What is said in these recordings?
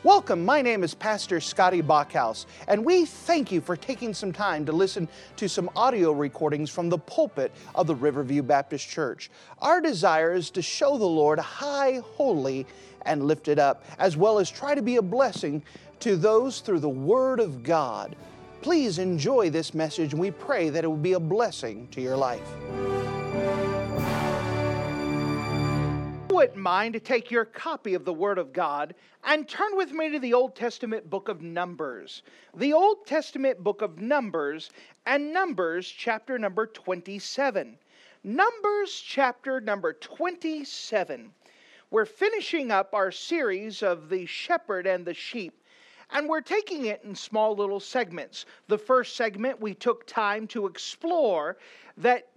Welcome, my name is Pastor Scotty Bachhaus, and we thank you for taking some time to listen to some audio recordings from the pulpit of the Riverview Baptist Church. Our desire is to show the Lord high, holy, and lifted up, as well as try to be a blessing to those through the Word of God. Please enjoy this message, and we pray that it will be a blessing to your life. Wouldn't mind to take your copy of the Word of God and turn with me to the Old Testament book of Numbers. The Old Testament book of Numbers and Numbers chapter number 27. Numbers chapter number 27. We're finishing up our series of the shepherd and the sheep. And we're taking it in small little segments. The first segment, we took time to explore that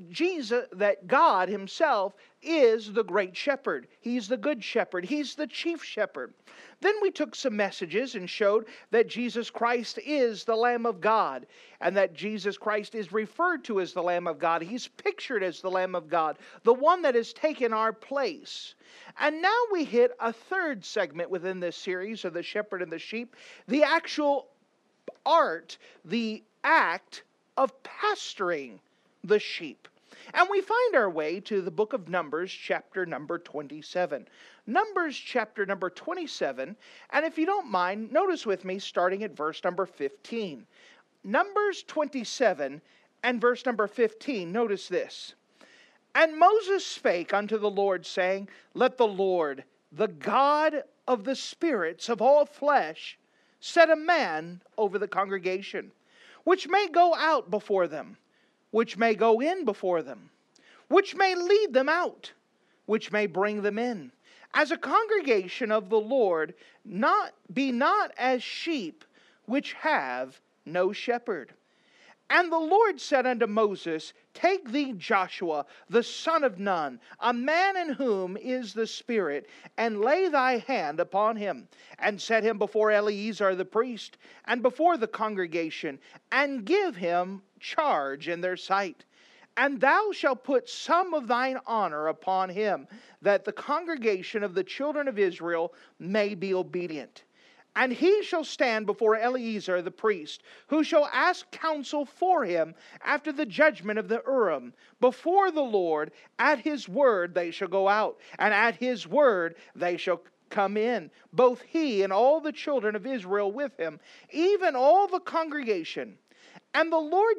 God Himself is the great shepherd. He's the good shepherd. He's the chief shepherd. Then we took some messages and showed that Jesus Christ is the Lamb of God, and that Jesus Christ is referred to as the Lamb of God. He's pictured as the Lamb of God, the one that has taken our place. And now we hit a third segment within this series of the shepherd and the sheep, the actual art, the act of pastoring the sheep. And we find our way to the book of Numbers, chapter number 27. Numbers, chapter number 27. And if you don't mind, notice with me, starting at verse number 15. Numbers 27 and verse number 15. Notice this. And Moses spake unto the Lord, saying, Let the Lord, the God of the spirits of all flesh, set a man over the congregation, which may go out before them, which may go in before them, which may lead them out, which may bring them in, as a congregation of the Lord, not as sheep which have no shepherd. And the Lord said unto Moses, Take thee Joshua, the son of Nun, a man in whom is the Spirit, and lay thy hand upon him, and set him before Eleazar the priest, and before the congregation, and give him charge in their sight. And thou shalt put some of thine honor upon him, that the congregation of the children of Israel may be obedient. And he shall stand before Eleazar the priest, who shall ask counsel for him after the judgment of the Urim. Before the Lord, at his word they shall go out, and at his word they shall come in, both he and all the children of Israel with him, even all the congregation. And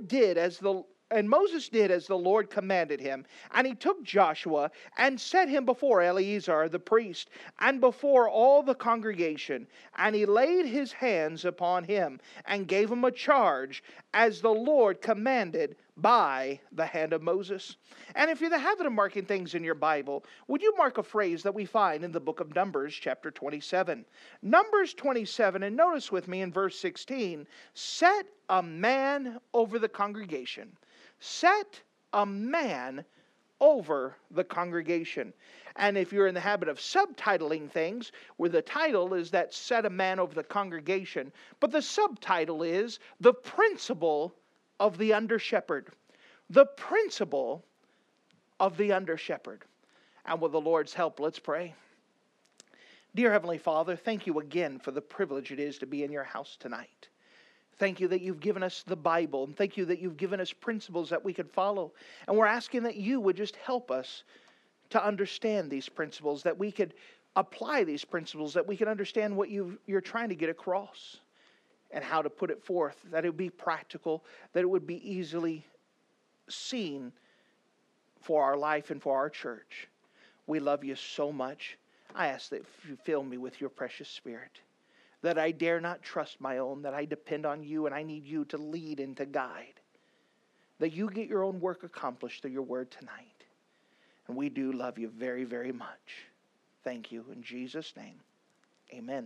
Moses did as the Lord commanded him. And he took Joshua and set him before Eleazar the priest and before all the congregation. And he laid his hands upon him and gave him a charge as the Lord commanded by the hand of Moses. And if you're in the habit of marking things in your Bible, would you mark a phrase that we find in the book of Numbers, chapter 27? Numbers 27, and notice with me in verse 16, set a man over the congregation. Set a man over the congregation. And if you're in the habit of subtitling things, where the title is that set a man over the congregation, but the subtitle is the principle of the under-shepherd. The principle of the under-shepherd. And with the Lord's help, let's pray. Dear Heavenly Father, thank you again for the privilege it is to be in your house tonight. Thank you that you've given us the Bible, and thank you that you've given us principles that we could follow. And we're asking that you would just help us to understand these principles, that we could apply these principles, that we could understand what you're trying to get across and how to put it forth, that it would be practical, that it would be easily seen for our life and for our church. We love you so much. I ask that you fill me with your precious Spirit, that I dare not trust my own, that I depend on you and I need you to lead and to guide, that you get your own work accomplished through your word tonight. And we do love you very, very much. Thank you. In Jesus' name, amen.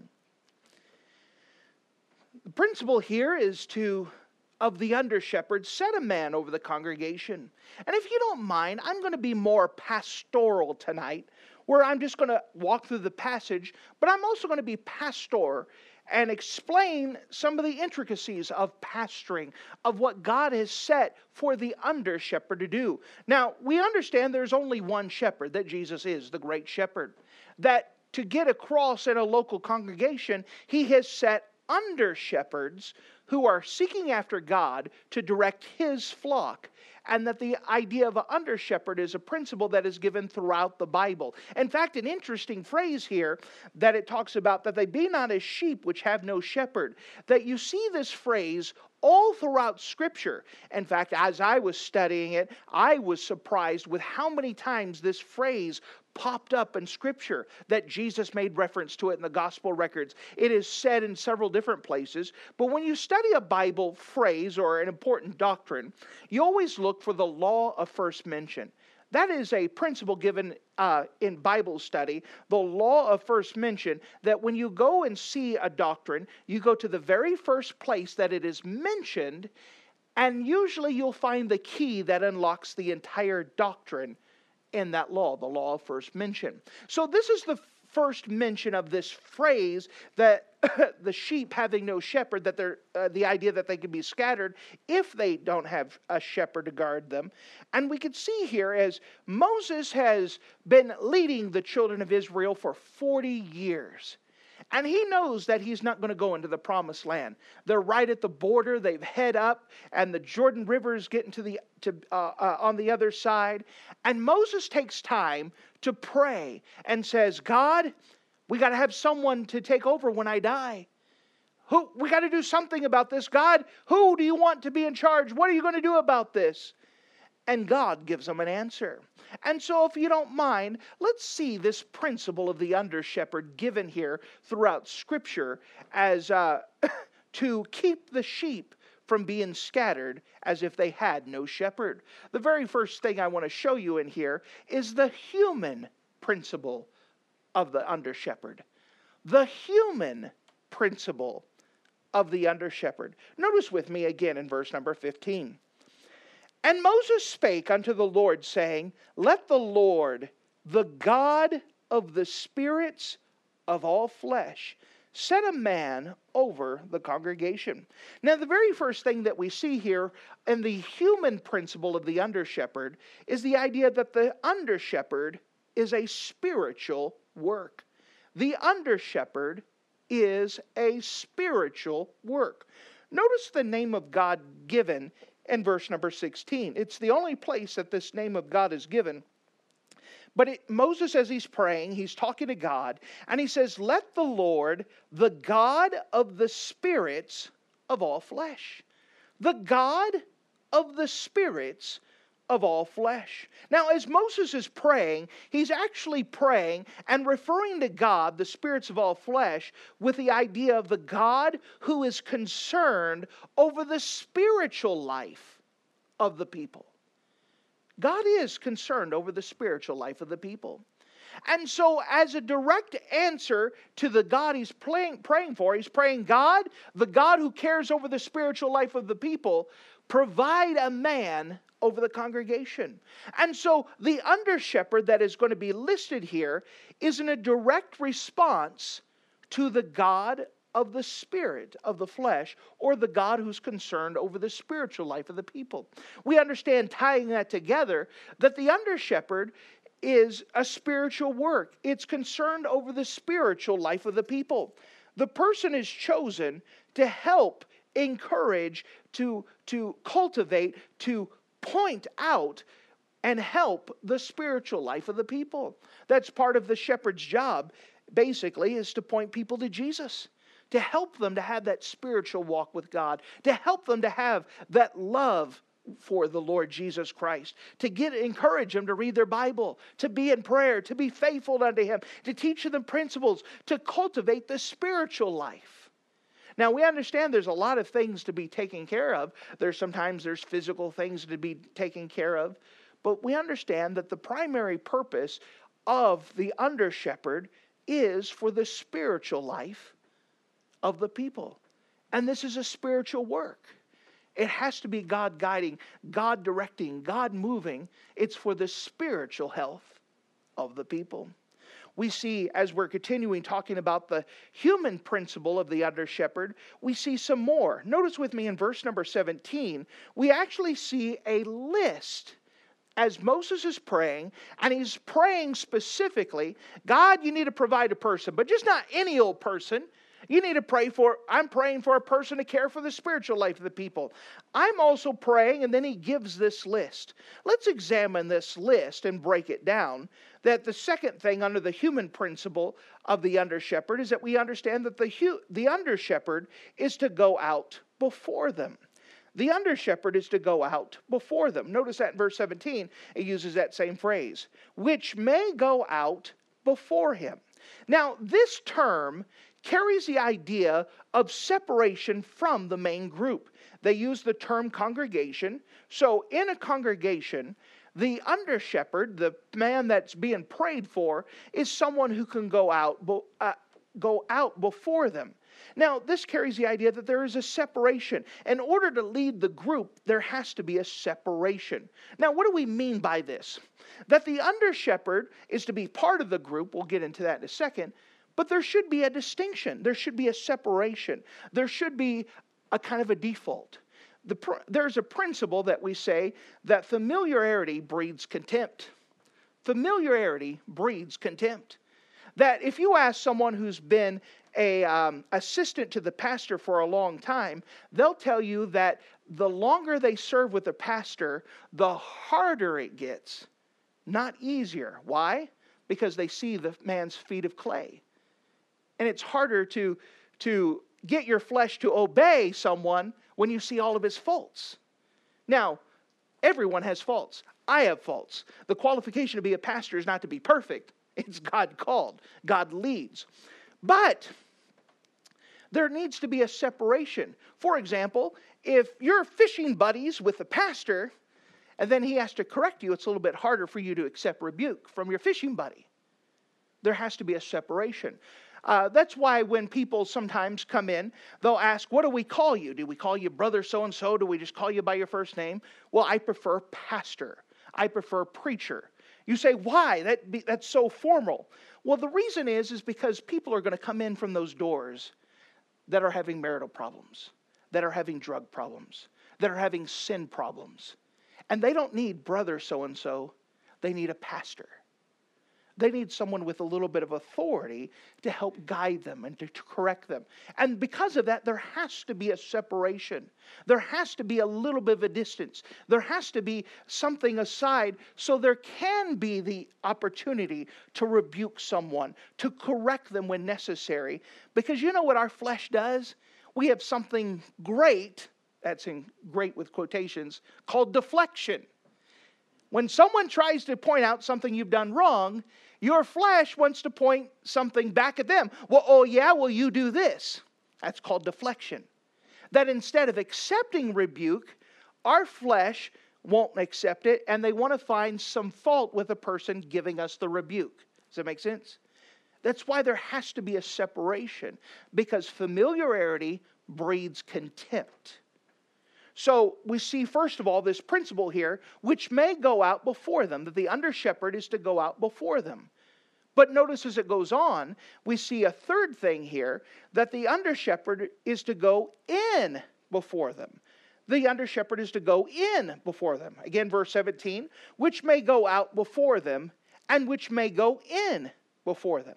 The principle here is of the under-shepherd, set a man over the congregation. And if you don't mind, I'm going to be more pastoral tonight, where I'm just going to walk through the passage, but I'm also going to be pastor and explain some of the intricacies of pastoring, of what God has set for the under-shepherd to do. Now, we understand there's only one shepherd, that Jesus is the great shepherd, that to get across in a local congregation, he has set under shepherds who are seeking after God to direct his flock. And that the idea of an under shepherd is a principle that is given throughout the Bible. In fact, an interesting phrase here that it talks about, that they be not as sheep which have no shepherd. That you see this phrase all throughout Scripture. In fact, as I was studying it, I was surprised with how many times this phrase popped up in Scripture, that Jesus made reference to it in the gospel records. It is said in several different places, but when you study a Bible phrase or an important doctrine, you always look for the law of first mention. That is a principle given in Bible study, the law of first mention, that when you go and see a doctrine, you go to the very first place that it is mentioned, and usually you'll find the key that unlocks the entire doctrine in that law, the law of first mention. So this is the first mention of this phrase, that the sheep having no shepherd, that they're the idea that they can be scattered if they don't have a shepherd to guard them. And we can see here, as Moses has been leading the children of Israel for 40 years. And he knows that he's not going to go into the promised land. They're right at the border. They've head up, and the Jordan River is getting on the other side. And Moses takes time to pray and says, God, we got to have someone to take over when I die. We got to do something about this. God, who do you want to be in charge? What are you going to do about this? And God gives them an answer. And so if you don't mind, let's see this principle of the under-shepherd given here throughout Scripture as to keep the sheep from being scattered as if they had no shepherd. The very first thing I want to show you in here is the human principle of the under-shepherd. The human principle of the under-shepherd. Notice with me again in verse number 15. And Moses spake unto the Lord, saying, Let the Lord, the God of the spirits of all flesh, set a man over the congregation. Now, the very first thing that we see here in the human principle of the under-shepherd is the idea that the under-shepherd is a spiritual work. The under-shepherd is a spiritual work. Notice the name of God given in verse number 16. It's the only place that this name of God is given. But Moses, as he's praying, he's talking to God, and he says, Let the Lord, the God of the spirits of all flesh. The God of the spirits of all flesh. Now, as Moses is praying, he's actually praying and referring to God, the spirits of all flesh, with the idea of the God who is concerned over the spiritual life of the people. God is concerned over the spiritual life of the people. And so as a direct answer to the God he's praying for, he's praying, God, the God who cares over the spiritual life of the people, provide a man over the congregation. And so the under-shepherd that is going to be listed here is in a direct response to the God of the spirit of the flesh, or the God who's concerned over the spiritual life of the people. We understand, tying that together, that the under-shepherd is a spiritual work. It's concerned over the spiritual life of the people. The person is chosen to help, encourage, to cultivate, to point out and help the spiritual life of the people. That's part of the shepherd's job, basically, is to point people to Jesus, to help them to have that spiritual walk with God, to help them to have that love for the Lord Jesus Christ, to encourage them to read their Bible, to be in prayer, to be faithful unto Him, to teach them principles, to cultivate the spiritual life. Now, we understand there's a lot of things to be taken care of. Sometimes there's physical things to be taken care of. But we understand that the primary purpose of the under-shepherd is for the spiritual life of the people. And this is a spiritual work. It has to be God guiding, God directing, God moving. It's for the spiritual health of the people. We see, as we're continuing talking about the human principle of the under-shepherd, we see some more. Notice with me in verse number 17, we actually see a list as Moses is praying, and he's praying specifically, God, you need to provide a person, but just not any old person. You need to pray for, I'm praying for a person to care for the spiritual life of the people. I'm also praying, and then he gives this list. Let's examine this list and break it down. That the second thing under the human principle of the under-shepherd is that we understand that the under-shepherd is to go out before them. The under-shepherd is to go out before them. Notice that in verse 17, it uses that same phrase, which may go out before him. Now, this term carries the idea of separation from the main group. They use the term congregation. So in a congregation, the under-shepherd, the man that's being prayed for, is someone who can go out before them. Now, this carries the idea that there is a separation. In order to lead the group, there has to be a separation. Now, what do we mean by this? That the under-shepherd is to be part of the group. We'll get into that in a second. But there should be a distinction. There should be a separation. There should be a kind of a default. There's a principle that we say that familiarity breeds contempt. Familiarity breeds contempt. That if you ask someone who's been an assistant to the pastor for a long time, they'll tell you that the longer they serve with the pastor, the harder it gets, not easier. Why? Because they see the man's feet of clay. And it's harder to get your flesh to obey someone when you see all of his faults. Now, everyone has faults. I have faults. The qualification to be a pastor is not to be perfect. It's God called. God leads. But there needs to be a separation. For example, if you're fishing buddies with the pastor, and then he has to correct you, it's a little bit harder for you to accept rebuke from your fishing buddy. There has to be a separation. That's why when people sometimes come in, they'll ask, what do we call you? Do we call you brother so-and-so? Do we just call you by your first name? Well, I prefer pastor. I prefer preacher. You say, why? That's so formal. Well, the reason is because people are going to come in from those doors that are having marital problems, that are having drug problems, that are having sin problems. And they don't need brother so-and-so. They need a pastor. They need someone with a little bit of authority to help guide them and to correct them. And because of that, there has to be a separation. There has to be a little bit of a distance. There has to be something aside so there can be the opportunity to rebuke someone, to correct them when necessary. Because you know what our flesh does? We have something great, that's in great with quotations, called deflection. When someone tries to point out something you've done wrong, your flesh wants to point something back at them. Well, you do this. That's called deflection. That instead of accepting rebuke, our flesh won't accept it, and they want to find some fault with the person giving us the rebuke. Does that make sense? That's why there has to be a separation, because familiarity breeds contempt. So we see, first of all, this principle here, which may go out before them, that the under-shepherd is to go out before them. But notice as it goes on, we see a third thing here, that the under-shepherd is to go in before them. The under-shepherd is to go in before them. Again, verse 17, which may go out before them, and which may go in before them.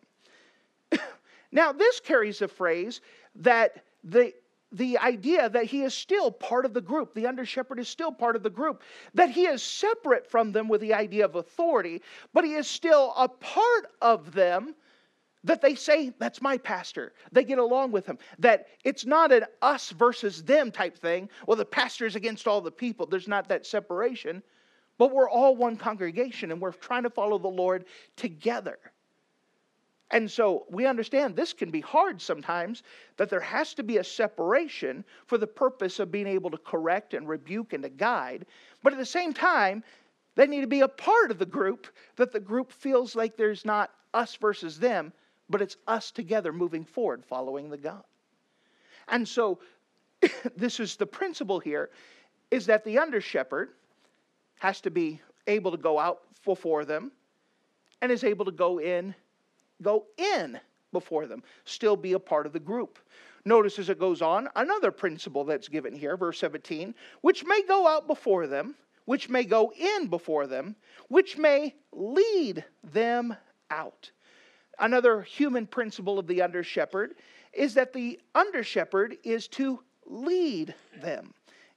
Now, this carries the phrase that the idea that he is still part of the group. The under-shepherd is still part of the group. That he is separate from them with the idea of authority, but he is still a part of them, that they say, that's my pastor. They get along with him. That it's not an us versus them type thing. Well, the pastor is against all the people. There's not that separation. But we're all one congregation, and we're trying to follow the Lord together. And so we understand this can be hard sometimes, that there has to be a separation for the purpose of being able to correct and rebuke and to guide. But at the same time, they need to be a part of the group, that the group feels like there's not us versus them, but it's us together moving forward, following the God. And so this is the principle here, is that the under-shepherd has to be able to go out before them and is able to go in before them, still be a part of the group. Notice as it goes on, another principle that's given here, verse 17, which may go out before them, which may go in before them, which may lead them out. Another human principle of the under shepherd is that the under shepherd is to lead them,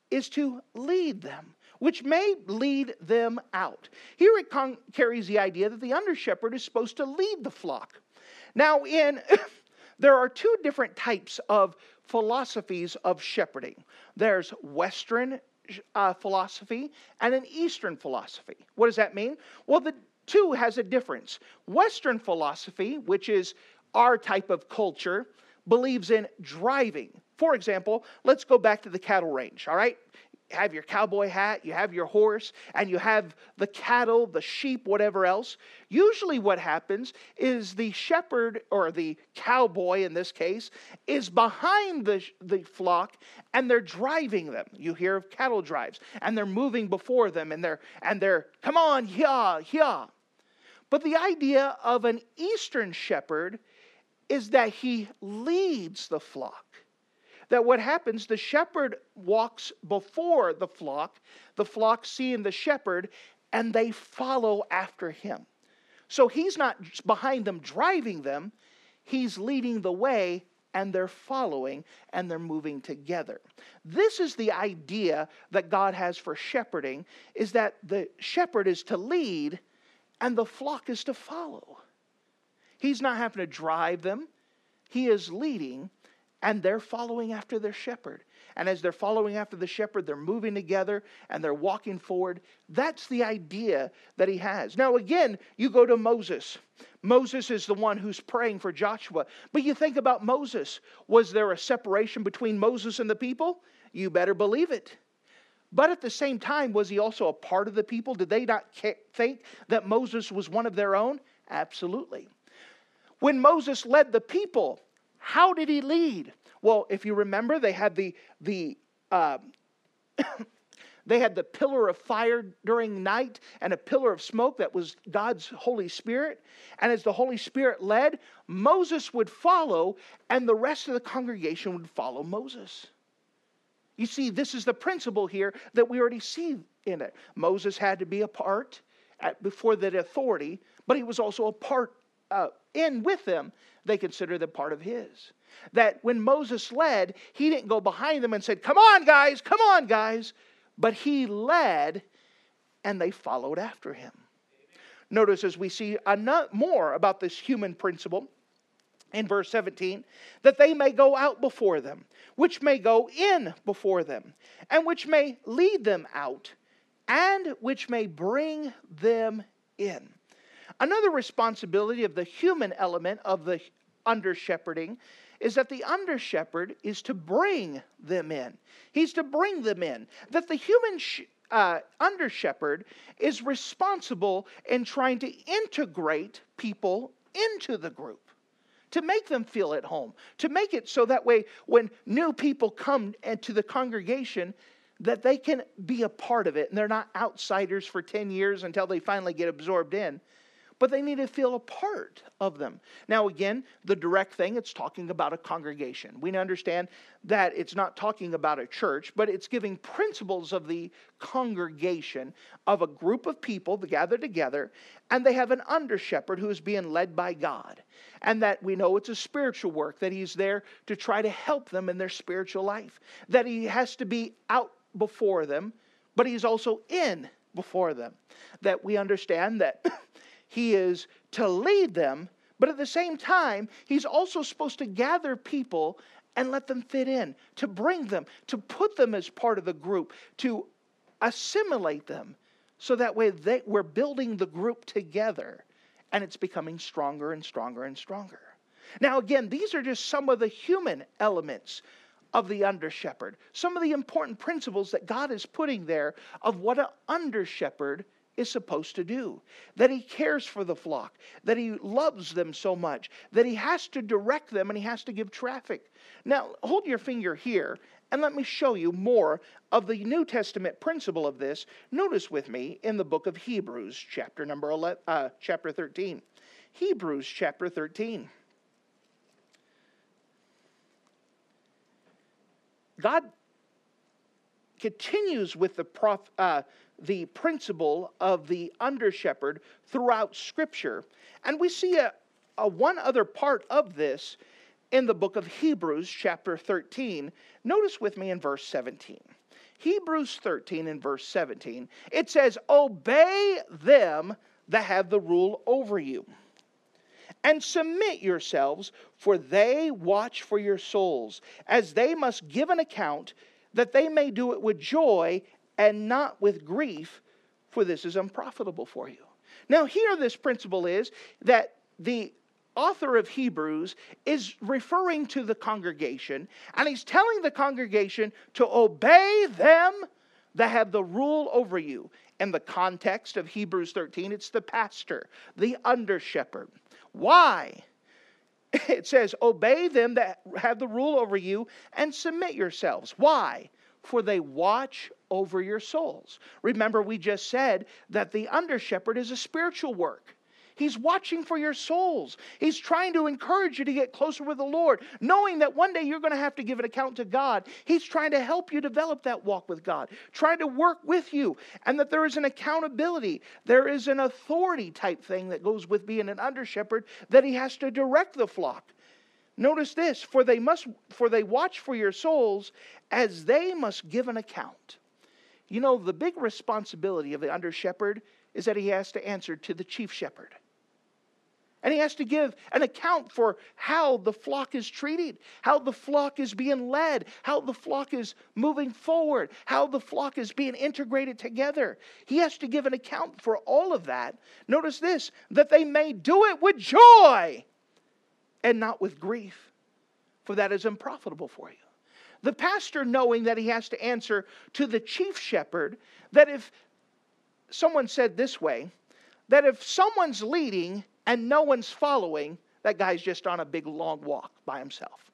which may lead them out. Here it carries the idea that the under shepherd is supposed to lead the flock. Now, there are two different types of philosophies of shepherding. There's Western philosophy and an Eastern philosophy. What does that mean? Well, the two has a difference. Western philosophy, which is our type of culture, believes in driving. For example, let's go back to the cattle range, all right? You have your cowboy hat, you have your horse, and you have the cattle, the sheep, whatever else. Usually what happens is the shepherd, or the cowboy in this case, is behind the flock, and they're driving them. You hear of cattle drives, and they're moving before them, and they're come on, yeah. But the idea of an Eastern shepherd is that he leads the flock. That what happens, the shepherd walks before the flock seeing the shepherd, and they follow after him. So he's not behind them driving them, he's leading the way, and they're following, and they're moving together. This is the idea that God has for shepherding, is that the shepherd is to lead, and the flock is to follow. He's not having to drive them, he is leading, and they're following after their shepherd. And as they're following after the shepherd, they're moving together and they're walking forward. That's the idea that he has. Now again, you go to Moses. Moses is the one who's praying for Joshua. But you think about Moses. Was there a separation between Moses and the people? You better believe it. But at the same time, was he also a part of the people? Did they not think that Moses was one of their own? Absolutely. When Moses led the people, how did he lead? Well, if you remember, they had the pillar of fire during night and a pillar of smoke that was God's Holy Spirit. And as the Holy Spirit led, Moses would follow, and the rest of the congregation would follow Moses. You see, this is the principle here that we already see in it. Moses had to be a part before that authority, but he was also a part in with them. They consider them part of his. That when Moses led, he didn't go behind them and said, come on guys. But he led, and they followed after him. Notice as we see more about this human principle in verse 17, that they may go out before them, which may go in before them, and which may lead them out, and which may bring them in. Another responsibility of the human element of the under-shepherding is that the under-shepherd is to bring them in. He's to bring them in. That the human under-shepherd is responsible in trying to integrate people into the group, to make them feel at home, to make it so that way when new people come into the congregation, that they can be a part of it, and they're not outsiders for 10 years until they finally get absorbed in. But they need to feel a part of them. Now again, the direct thing, it's talking about a congregation. We understand that it's not talking about a church, but it's giving principles of the congregation of a group of people that gather together, and they have an under-shepherd who is being led by God. And that we know it's a spiritual work, that he's there to try to help them in their spiritual life. That he has to be out before them, but he's also in before them. That we understand that he is to lead them, but at the same time, he's also supposed to gather people and let them fit in, to bring them, to put them as part of the group, to assimilate them, so that way we're building the group together, and it's becoming stronger and stronger and stronger. Now again, these are just some of the human elements of the under-shepherd, some of the important principles that God is putting there of what an under-shepherd is supposed to do. That he cares for the flock, that he loves them so much, that he has to direct them and he has to give traffic. Now, hold your finger here and let me show you more of the New Testament principle of this. Notice with me in the book of Hebrews, chapter 13. Hebrews chapter 13. God continues with the principle of the under-shepherd throughout Scripture. And we see a one other part of this in the book of Hebrews, chapter 13. Notice with me in verse 17. Hebrews 13 and verse 17. It says, "Obey them that have the rule over you, and submit yourselves, for they watch for your souls, as they must give an account, that they may do it with joy and not with grief, for this is unprofitable for you." Now here this principle is that the author of Hebrews is referring to the congregation, and he's telling the congregation to obey them that have the rule over you. In the context of Hebrews 13, it's the pastor, the under-shepherd. Why? It says, obey them that have the rule over you and submit yourselves. Why? For they watch over your souls. Remember, we just said that the under-shepherd is a spiritual work. He's watching for your souls. He's trying to encourage you to get closer with the Lord, knowing that one day you're going to have to give an account to God. He's trying to help you develop that walk with God, trying to work with you, and that there is an accountability. There is an authority type thing that goes with being an under-shepherd, that he has to direct the flock. Notice this, for they watch for your souls, as they must give an account. You know, the big responsibility of the under-shepherd is that he has to answer to the chief shepherd. And he has to give an account for how the flock is treated, how the flock is being led, how the flock is moving forward, how the flock is being integrated together. He has to give an account for all of that. Notice this, that they may do it with joy and not with grief, for that is unprofitable for you. The pastor, knowing that he has to answer to the chief shepherd, that if someone said this way, that if someone's leading and no one's following, that guy's just on a big long walk by himself.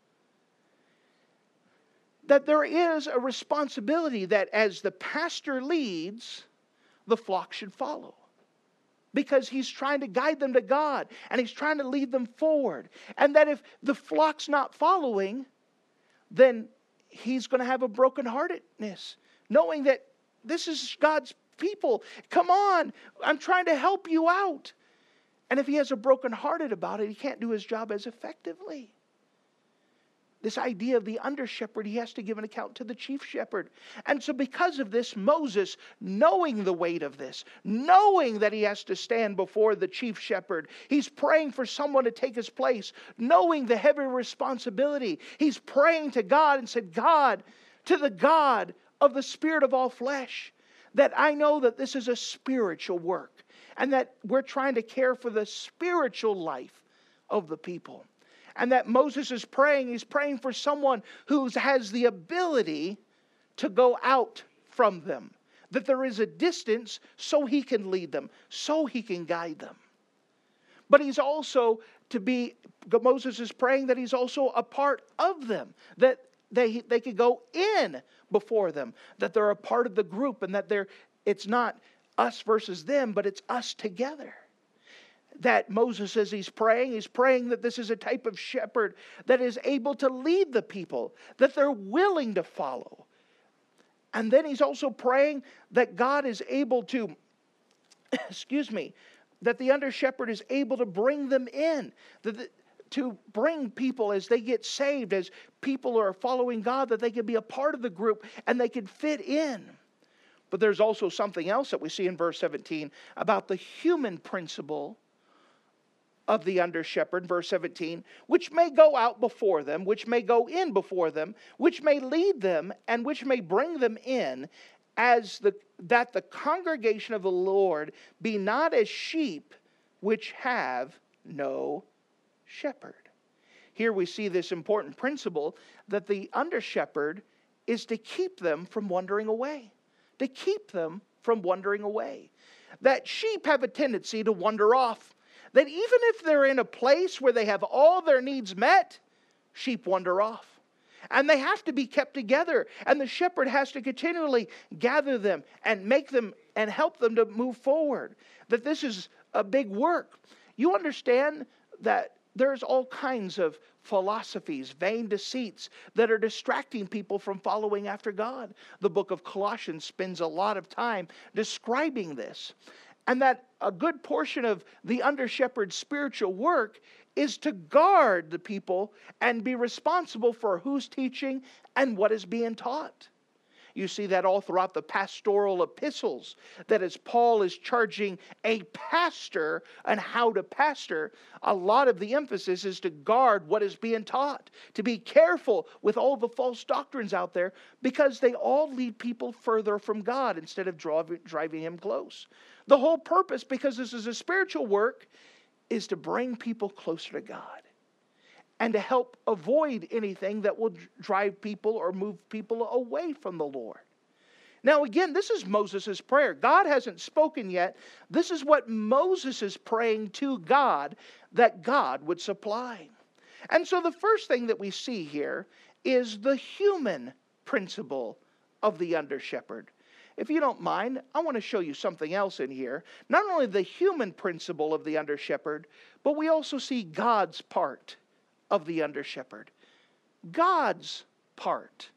That there is a responsibility that as the pastor leads, the flock should follow. Because he's trying to guide them to God, and he's trying to lead them forward. And that if the flock's not following, then he's going to have a brokenheartedness, knowing that this is God's people. Come on, I'm trying to help you out. And if he has a broken hearted about it, he can't do his job as effectively. This idea of the under shepherd, he has to give an account to the chief shepherd. And so because of this, Moses, knowing the weight of this, knowing that he has to stand before the chief shepherd, he's praying for someone to take his place, knowing the heavy responsibility. He's praying to God and said, God, to the God of the Spirit of all flesh, that I know that this is a spiritual work, and that we're trying to care for the spiritual life of the people. And that Moses is praying, he's praying for someone who has the ability to go out from them. That there is a distance so he can lead them, so he can guide them. But he's also Moses is praying that he's also a part of them. That they could go in before them. That they're a part of the group, and that it's not us versus them, but it's us together. That Moses, as he's praying that this is a type of shepherd that is able to lead the people, that they're willing to follow. And then he's also praying that God is able to, that the under shepherd is able to bring them in, to bring people as they get saved, as people are following God, that they can be a part of the group and they can fit in. But there's also something else that we see in verse 17 about the human principle of the under shepherd, verse 17, which may go out before them, which may go in before them, which may lead them, and which may bring them in, that the congregation of the Lord be not as sheep which have no shepherd. Here we see this important principle that the under shepherd is to keep them from wandering away. To keep them from wandering away. That sheep have a tendency to wander off. That even if they're in a place where they have all their needs met, sheep wander off. And they have to be kept together. And the shepherd has to continually gather them and make them and help them to move forward. That this is a big work. You understand that there's all kinds of philosophies, vain deceits that are distracting people from following after God. The book of Colossians spends a lot of time describing this. And that a good portion of the under-shepherd's spiritual work is to guard the people and be responsible for who's teaching and what is being taught. You see that all throughout the pastoral epistles, that as Paul is charging a pastor on how to pastor, a lot of the emphasis is to guard what is being taught, to be careful with all the false doctrines out there, because they all lead people further from God instead of driving him close. The whole purpose, because this is a spiritual work, is to bring people closer to God and to help avoid anything that will drive people or move people away from the Lord. Now again, this is Moses' prayer. God hasn't spoken yet. This is what Moses is praying to God, that God would supply. And so the first thing that we see here is the human principle of the under-shepherd. If you don't mind, I want to show you something else in here. Not only the human principle of the under-shepherd, but we also see God's part of the under-shepherd. God's part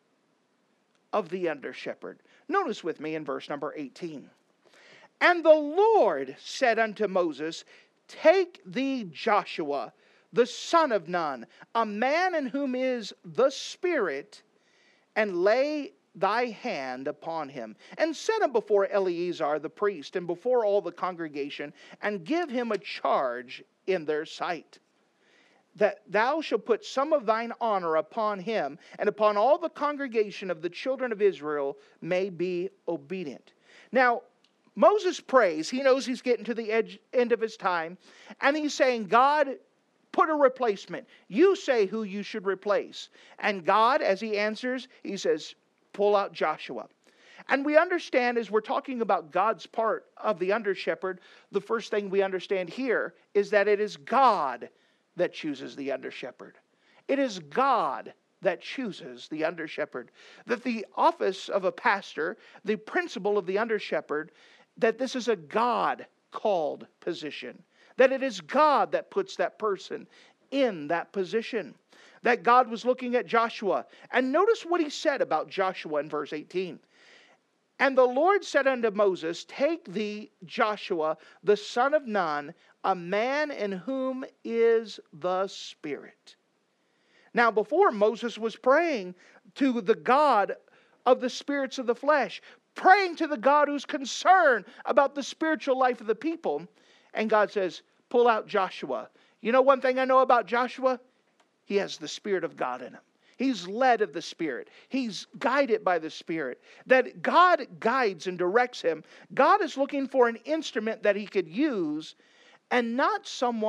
of the under-shepherd. Notice with me in verse number 18. And the Lord said unto Moses, Take thee Joshua, the son of Nun, a man in whom is the Spirit, and lay thy hand upon him, and set him before Eleazar the priest, and before all the congregation, and give him a charge in their sight, that thou shalt put some of thine honor upon him, and upon all the congregation of the children of Israel may be obedient. Now, Moses prays. He knows he's getting to the end of his time, and he's saying, God, put a replacement. You say who you should replace. And God, as he answers, he says, pull out Joshua. And we understand, as we're talking about God's part of the under-shepherd, the first thing we understand here is that it is God that chooses the under-shepherd. It is God that chooses the under-shepherd. That the office of a pastor, the principle of the under-shepherd, that this is a God-called position. That it is God that puts that person in that position. That God was looking at Joshua. And notice what he said about Joshua in verse 18. And the Lord said unto Moses, Take thee Joshua, the son of Nun, a man in whom is the Spirit. Now before, Moses was praying to the God of the spirits of the flesh, praying to the God who's concerned about the spiritual life of the people. And God says, pull out Joshua. You know one thing I know about Joshua? He has the Spirit of God in him. He's led of the Spirit. He's guided by the Spirit. That God guides and directs him. God is looking for an instrument that he could use, and not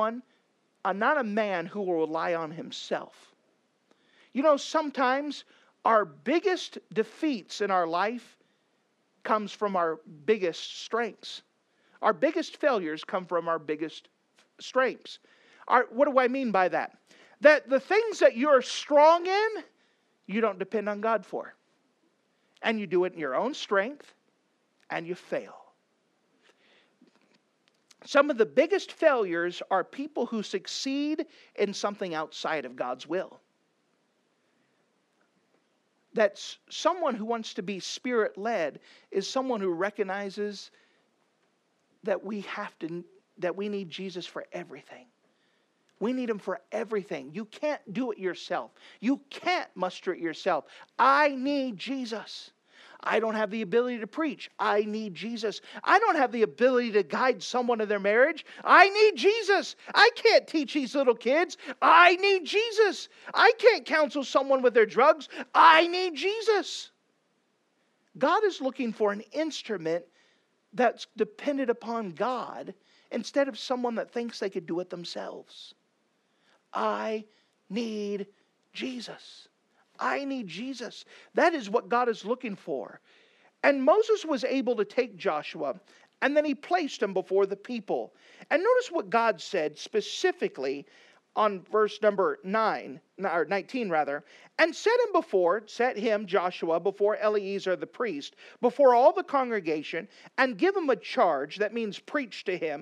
a man who will rely on himself. You know, sometimes our biggest defeats in our life comes from our biggest strengths. Our biggest failures come from our biggest strengths. What do I mean by that? That the things that you're strong in, you don't depend on God for. And you do it in your own strength, and you fail. Some of the biggest failures are people who succeed in something outside of God's will. That's someone who wants to be Spirit-led is someone who recognizes that we need Jesus for everything. We need him for everything. You can't do it yourself. You can't muster it yourself. I need Jesus. I don't have the ability to preach. I need Jesus. I don't have the ability to guide someone in their marriage. I need Jesus. I can't teach these little kids. I need Jesus. I can't counsel someone with their drugs. I need Jesus. God is looking for an instrument that's dependent upon God instead of someone that thinks they could do it themselves. I need Jesus. I need Jesus. That is what God is looking for. And Moses was able to take Joshua, and then he placed him before the people. And notice what God said specifically on verse number 19 rather. And set him, Joshua, before Eleazar the priest, before all the congregation, and give him a charge, that means preach to him,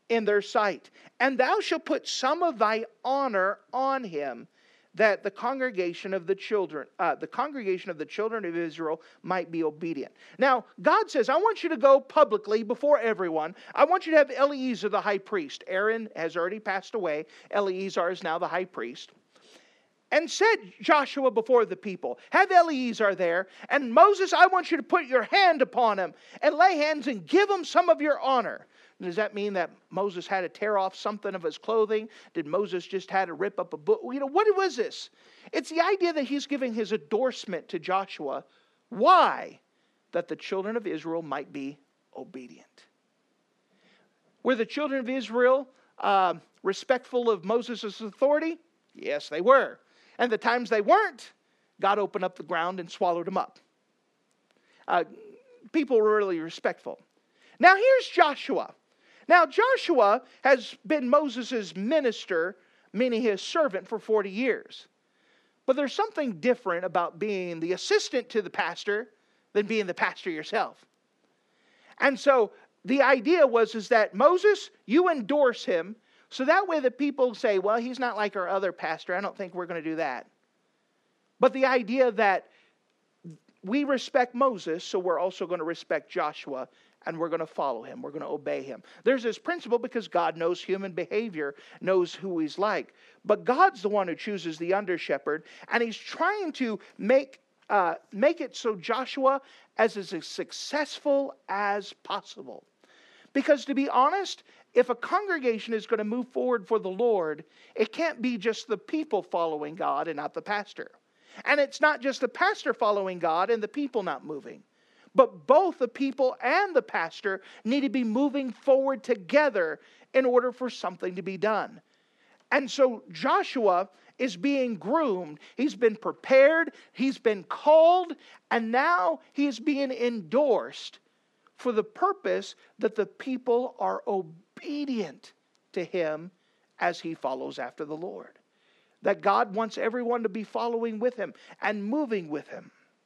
in their sight. And thou shalt put some of thy honor on him, that the congregation of the children of Israel might be obedient. Now, God says, I want you to go publicly before everyone. I want you to have Eleazar the high priest. Aaron has already passed away. Eleazar is now the high priest. And said Joshua before the people, have Eleazar there. And Moses, I want you to put your hand upon him and lay hands and give him some of your honor. Does that mean that Moses had to tear off something of his clothing? Did Moses just had to rip up a book? What was this? It's the idea that he's giving his endorsement to Joshua. Why? That the children of Israel might be obedient. Were the children of Israel respectful of Moses' authority? Yes, they were. And the times they weren't, God opened up the ground and swallowed them up. People were really respectful. Now here's Joshua. Now Joshua has been Moses' minister, meaning his servant, for 40 years. But there's something different about being the assistant to the pastor than being the pastor yourself. And so the idea is that Moses, you endorse him, so that way the people say, well, he's not like our other pastor. I don't think we're going to do that. But the idea that we respect Moses, so we're also going to respect Joshua, and we're going to follow him. We're going to obey him. There's this principle because God knows human behavior, knows who he's like. But God's the one who chooses the under-shepherd, and he's trying to make it so Joshua is as successful as possible. Because to be honest, if a congregation is going to move forward for the Lord, it can't be just the people following God and not the pastor. And it's not just the pastor following God and the people not moving. But both the people and the pastor need to be moving forward together in order for something to be done. And so Joshua is being groomed. He's been prepared. He's been called. And now he is being endorsed for the purpose that the people are obedient to him as he follows after the Lord. That God wants everyone to be following with him and moving with him.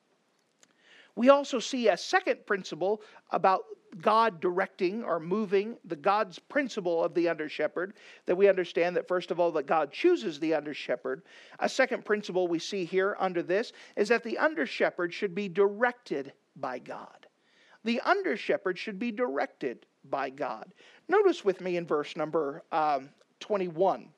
We also see a second principle about God directing or moving, the God's principle of the under-shepherd, that we understand that first of all that God chooses the under-shepherd. A second principle we see here under this is that the under-shepherd should be directed by God. The under-shepherd should be directed by God. Notice with me in verse number 21.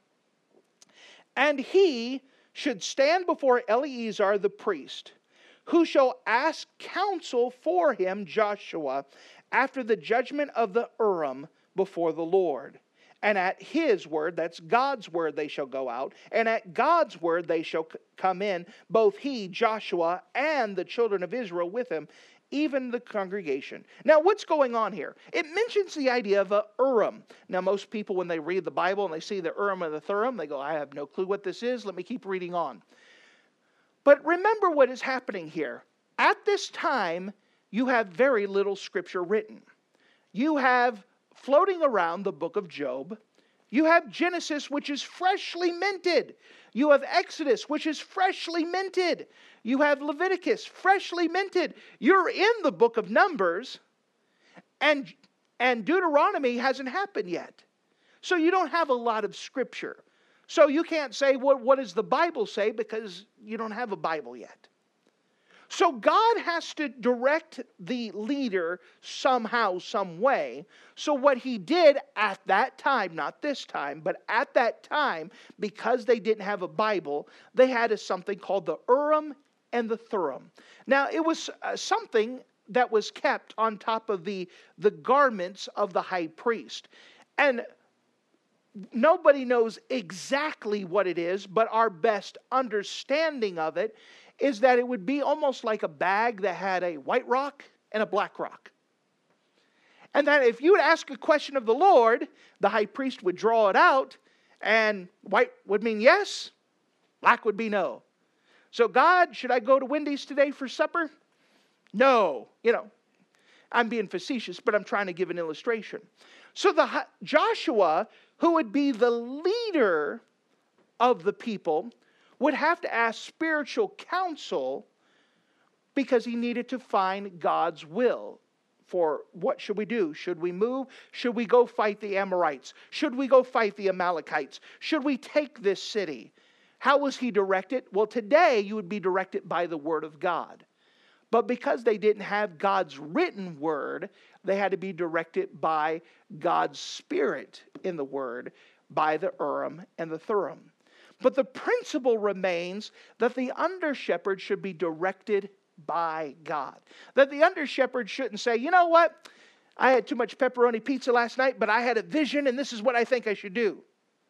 And he should stand before Eleazar the priest, who shall ask counsel for him, Joshua, after the judgment of the Urim before the Lord. And at his word, that's God's word, they shall go out. And at God's word they shall come in, both he, Joshua, and the children of Israel with him, even the congregation. Now, what's going on here? It mentions the idea of a Urim. Now, most people, when they read the Bible and they see the Urim and the Thummim, they go, I have no clue what this is. Let me keep reading on. But remember what is happening here. At this time, you have very little scripture written. You have floating around the book of Job. You have Genesis, which is freshly minted. You have Exodus, which is freshly minted. You have Leviticus, freshly minted. You're in the book of Numbers, and Deuteronomy hasn't happened yet. So you don't have a lot of scripture. So you can't say, what does the Bible say? Because you don't have a Bible yet. So God has to direct the leader somehow, some way. So what he did at that time, not this time, but at that time, because they didn't have a Bible, they had something called the Urim and the Thummim. Now, it was something that was kept on top of the garments of the high priest. And nobody knows exactly what it is, but our best understanding of it is that it would be almost like a bag that had a white rock and a black rock. And that if you would ask a question of the Lord, the high priest would draw it out, and white would mean yes, black would be no. So God, should I go to Wendy's today for supper? No. I'm being facetious, but I'm trying to give an illustration. So Joshua, who would be the leader of the people, would have to ask spiritual counsel because he needed to find God's will for what should we do? Should we move? Should we go fight the Amorites? Should we go fight the Amalekites? Should we take this city? How was he directed? Well, today you would be directed by the word of God. But because they didn't have God's written word, they had to be directed by God's Spirit in the word, by the Urim and the Thummim. But the principle remains that the under-shepherd should be directed by God. That the under-shepherd shouldn't say, you know what? I had too much pepperoni pizza last night, but I had a vision and this is what I think I should do.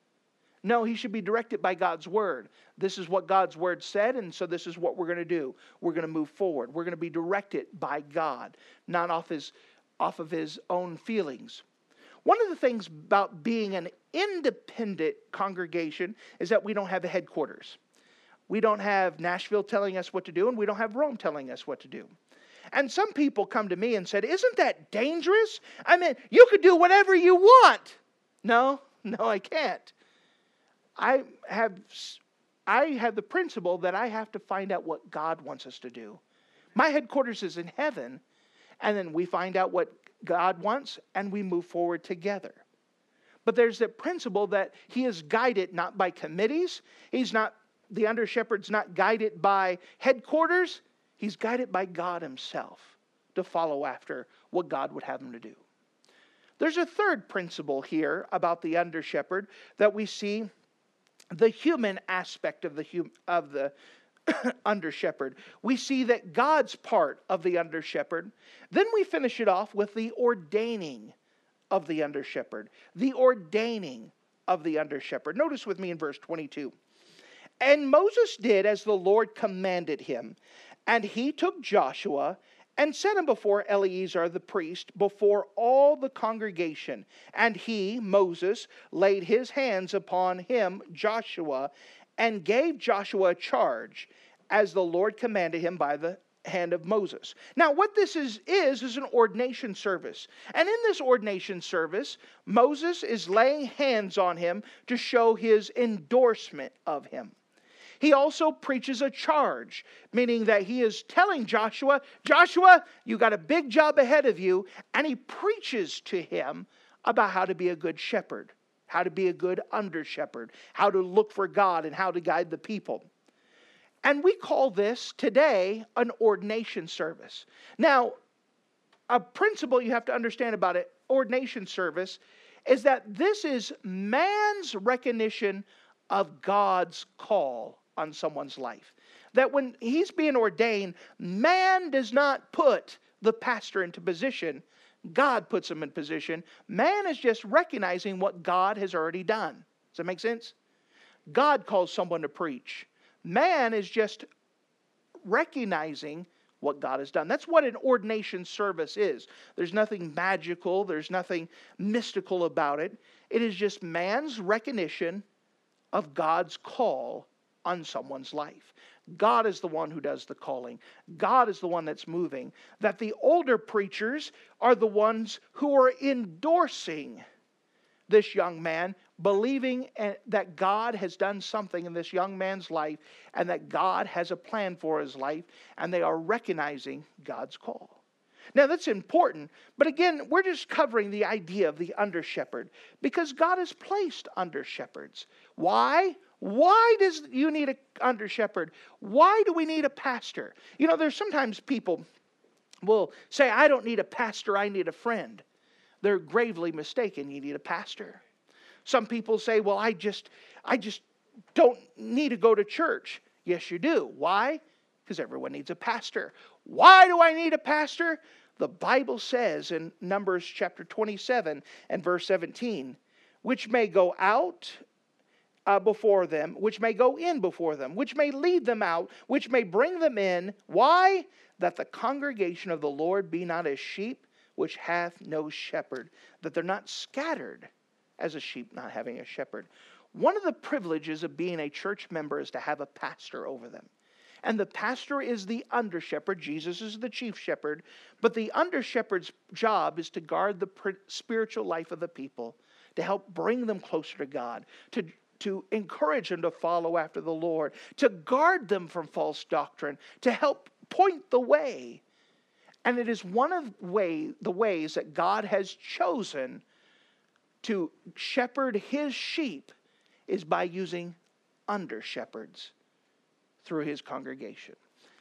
No, he should be directed by God's word. This is what God's word said, and so this is what we're going to do. We're going to move forward. We're going to be directed by God, not off of his own feelings. One of the things about being an independent congregation is that we don't have a headquarters. We don't have Nashville telling us what to do, and we don't have Rome telling us what to do. And some people come to me and said, isn't that dangerous? I mean, you could do whatever you want. No, I can't. I have the principle that I have to find out what God wants us to do. My headquarters is in heaven, and then we find out what God wants, and we move forward together. But there's that principle that he is guided not by committees. The under-shepherd's not guided by headquarters. He's guided by God himself to follow after what God would have him to do. There's a third principle here about the under-shepherd that we see. The human aspect of the under-shepherd. We see that God's part of the under-shepherd. Then we finish it off with the ordaining of the under-shepherd. The ordaining of the under-shepherd. Notice with me in verse 22. And Moses did as the Lord commanded him, and he took Joshua and set him before Eleazar the priest, before all the congregation. And he, Moses, laid his hands upon him, Joshua, and gave Joshua a charge, as the Lord commanded him by the hand of Moses. Now, what this is an ordination service. And in this ordination service, Moses is laying hands on him to show his endorsement of him. He also preaches a charge, meaning that he is telling Joshua, you got a big job ahead of you, and he preaches to him about how to be a good shepherd, how to be a good under-shepherd, how to look for God, and how to guide the people. And we call this today an ordination service. Now, a principle you have to understand about an ordination service is that this is man's recognition of God's call on someone's life. That when he's being ordained, man does not put the pastor into position. God puts him in position. Man is just recognizing what God has already done. Does that make sense? God calls someone to preach. Man is just recognizing what God has done. That's what an ordination service is. There's nothing magical. There's nothing mystical about it. It is just man's recognition of God's call on someone's life. God is the one who does the calling. God is the one that's moving. That the older preachers are the ones who are endorsing this young man, believing that God has done something in this young man's life and that God has a plan for his life, and they are recognizing God's call. Now that's important, but again, we're just covering the idea of the under-shepherd because God has placed under-shepherds. Why? Why does you need an under-shepherd? Why do we need a pastor? You know, there's sometimes people will say, I don't need a pastor, I need a friend. They're gravely mistaken. You need a pastor. Some people say, well, I just don't need to go to church. Yes, you do. Why? Because everyone needs a pastor. Why do I need a pastor? The Bible says in Numbers chapter 27 and verse 17, which may go out before them, which may go in before them, which may lead them out, which may bring them in. Why? That the congregation of the Lord be not as sheep which hath no shepherd, that they're not scattered as a sheep not having a shepherd. One of the privileges of being a church member is to have a pastor over them. And the pastor is the under-shepherd. Jesus is the chief shepherd. But the under-shepherd's job is to guard the spiritual life of the people, to help bring them closer to God, to encourage them to follow after the Lord, to guard them from false doctrine, to help point the way. And it is one of the ways that God has chosen to shepherd His sheep is by using under-shepherds through His congregation.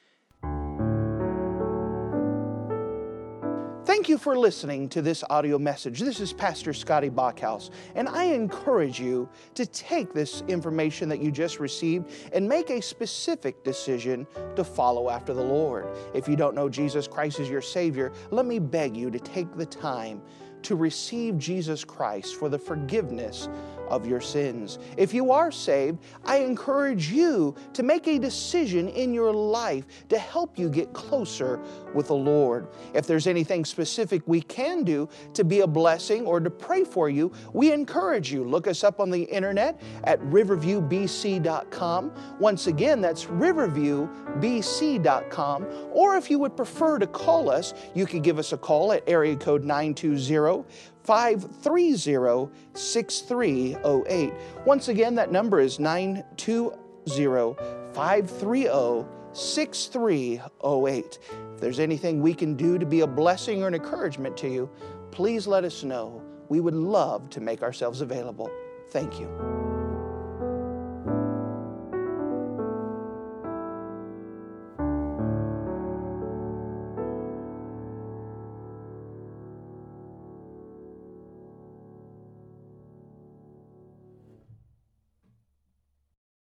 Thank you for listening to this audio message. This is Pastor Scotty Bachhaus, and I encourage you to take this information that you just received and make a specific decision to follow after the Lord. If you don't know Jesus Christ as your Savior, let me beg you to take the time to receive Jesus Christ for the forgiveness of your sins. If you are saved, I encourage you to make a decision in your life to help you get closer with the Lord. If there's anything specific we can do to be a blessing or to pray for you, we encourage you. Look us up on the internet at riverviewbc.com. Once again, that's riverviewbc.com. Or if you would prefer to call us, you can give us a call at area code 920-530-6308. Once again, that number is 920-530-6308. If there's anything we can do to be a blessing or an encouragement to you, please let us know. We would love to make ourselves available. Thank you.